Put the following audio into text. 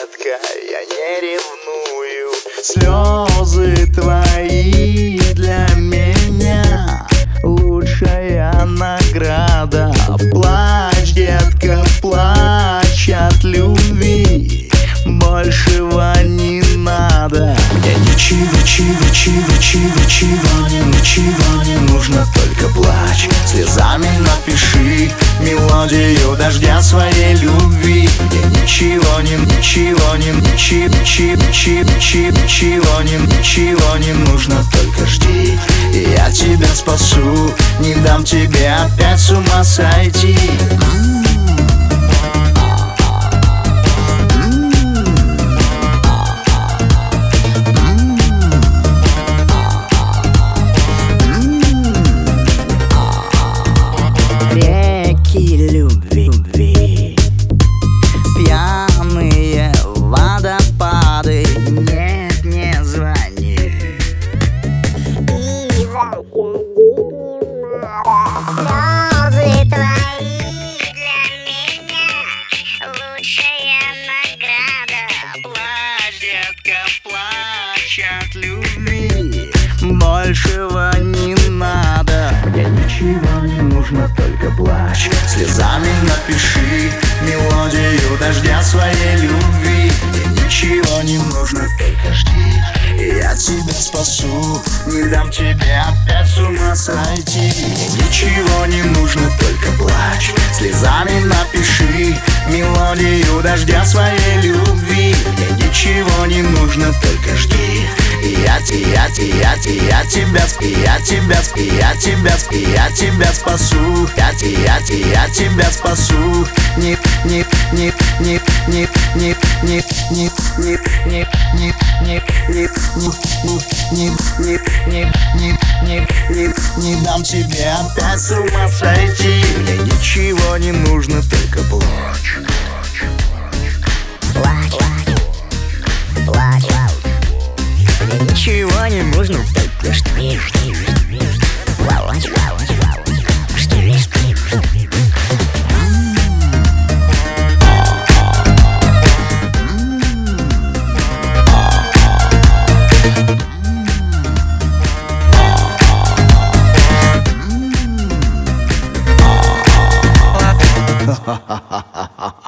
детка, я не ревную. Слезы твои для меня лучшая награда. Плачь, детка, плачь от любви, большего не надо. Мне ничего не нужно, только плачь. Слезами напиши мелодию дождя своей любви. Мне ничего не нужно, только жди. И я тебя спасу, не дам тебе опять с ума сойти. Реки любви, пьяные водопады. Нет, не звони и заходи не надо. Слезы твои для меня лучшая награда. Плачь, детка, плачь от любви, большего не надо. Мне ничего не нужно, только плачь. Слезами напиши мелодию дождя своей любви. Мне ничего не нужно, только жди. И я тебя спасу, не дам тебе опять с ума сойти. Мне ничего не нужно, только плачь. Слезами напиши мелодию дождя своей любви. Мне ничего не нужно, только жди. И я тебя спасу. Я тебя спасу. Не дам тебе опять с ума сойти. Мне ничего не нужно, только плачь. Плачь, мне ничего не нужно, только жди. Плачь, Ha ha ha ha ha.